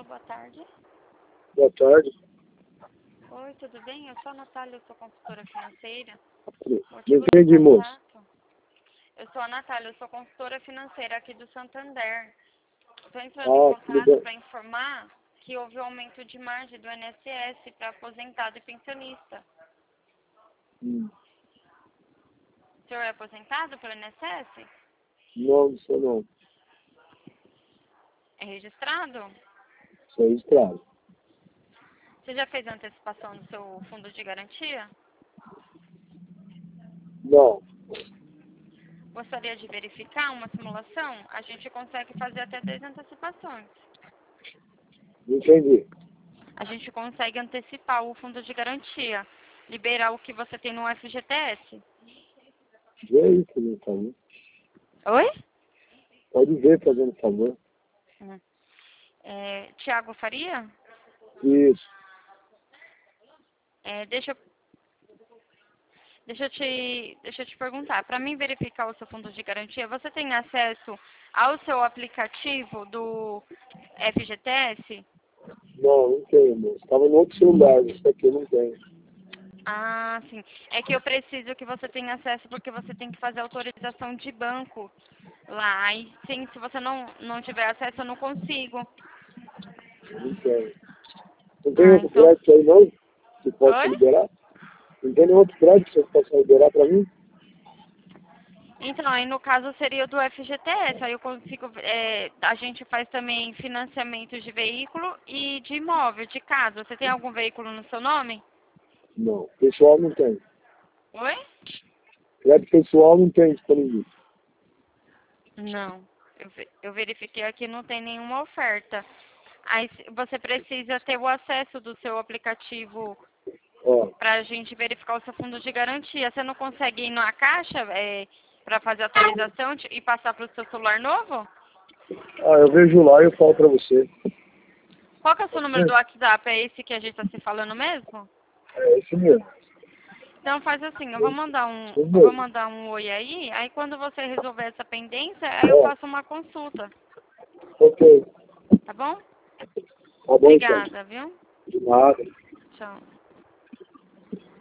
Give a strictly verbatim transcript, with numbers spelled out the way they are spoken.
Alô, boa tarde. Boa tarde. Oi, tudo bem? Eu sou a Natália, eu sou consultora financeira. Não Motivo do entendi, moço. contato. Eu sou a Natália, eu sou consultora financeira aqui do Santander. Estou entrando em Ah, tudo contato bem. para informar que houve um aumento de margem do I N S S para aposentado e pensionista. Hum. O senhor é aposentado pelo I N S S? Não, não sou não. É registrado? Sou registrado. Você já fez a antecipação do seu fundo de garantia? Não. Gostaria de verificar uma simulação? A gente consegue fazer até três antecipações. Não entendi. A gente consegue antecipar o fundo de garantia, liberar o que você tem no F G T S. Vê aí, fazendo favor. Oi? Pode ver, fazendo favor. Hum. É, Tiago Faria? Isso. É, deixa, eu- deixa, eu te, deixa eu te perguntar. Para mim verificar o seu fundo de garantia, você tem acesso ao seu aplicativo do F G T S? Não, não tenho, moço. Estava no outro celular, isso aqui eu não tenho. Ah, sim. É que eu preciso que você tenha acesso porque você tem que fazer autorização de banco lá. Aí, sim, se você não, não tiver acesso, eu não consigo. Não tenho. Não tem Ah, outro então... crédito aí não? Que possa Oi? liberar? Não tem nenhum outro crédito que você possa liberar para mim? Então, aí no caso seria o do F G T S. Aí eu consigo... é, a gente faz também financiamento de veículo e de imóvel, de casa. Você tem algum veículo no seu nome? Não. Pessoal não tem. Oi? Crédito pessoal não tem disponível. Não. Eu, ve- eu verifiquei aqui, não tem nenhuma oferta. Aí se- você precisa ter o acesso do seu aplicativo Ó, para a gente verificar o seu fundo de garantia. Você não consegue ir na caixa é, para fazer a atualização e passar para o seu celular novo? ah, eu vejo lá e eu falo para você. Qual que é o seu número do WhatsApp? É esse que a gente está se falando mesmo? É esse mesmo. Então faz assim, eu vou mandar um, Esse eu vou mesmo. mandar um oi aí, aí quando você resolver essa pendência, aí eu É, faço uma consulta, ok. tá bom? Tá bom então. Obrigada, viu? De nada. Tchau.